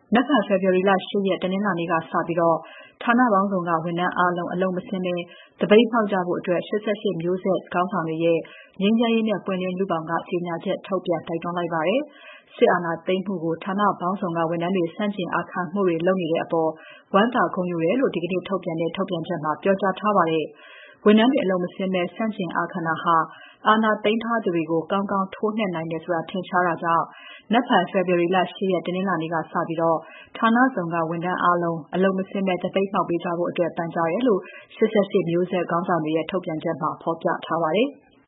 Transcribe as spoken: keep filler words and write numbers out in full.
နက်ဖြန် ဖေဖော်ဝါရီလ ၈ ရက် တနင်္လာနေ့ကစပြီး ဌာနပေါင်းစုံက ဝန်ထမ်းအားလုံး အလုပ်မဆင်းဘဲ သပိတ်မှောက်ကြဖို့ ၈၈ မျိုးဆက်ခေါင်းဆောင်တွေရဲ့ ငြိမ်းချမ်းရေးနဲ့ ပွင့်လင်းလူ့ဘောင်က ကြေညာချက်ထုတ်ပြန် တိုက်တွန်းလိုက်ပါတယ်။ စစ်အာဏာသိမ်းမှုကို ဌာနပေါင်းစုံက ဝန်ထမ်းတွေ ဆန့်ကျင် အာခံမှုတွေလုပ်နေတဲ့အပေါ် ဝမ်းသာဂုဏ်ယူတယ်လို့ ဒီကနေ့ထုတ်ပြန်တဲ့ ထုတ်ပြန်ချက်မှာ ပြောကြားထားပါတယ်။ ဝန်ထမ်းတွေ အလုပ်မဆင်းဘဲ ဆန့်ကျင်အာခံတာဟာ အာဏာသိမ်းထားသူတွေကို ကောင်းကောင်းထိုးနှက်နိုင်တယ်ဆိုတာ ထင်ရှားတာကြောင့် နက်ဖြန် ဖေဖော်ဝါရီလ ၈ ရက် တနင်္လာနေ့ကစပြီး ဌာနစုံက ဝန်ထမ်းအားလုံး အလုပ်မဆင်းဘဲ သပိတ်မှောက်ပေးကြဖို့ ပန်ကြားတယ်လို့ ၈၈ မျိုးဆက်ခေါင်းဆောင်တွေရဲ့ ထုတ်ပြန်ချက်မှာ ဖော်ပြထားပါတယ်။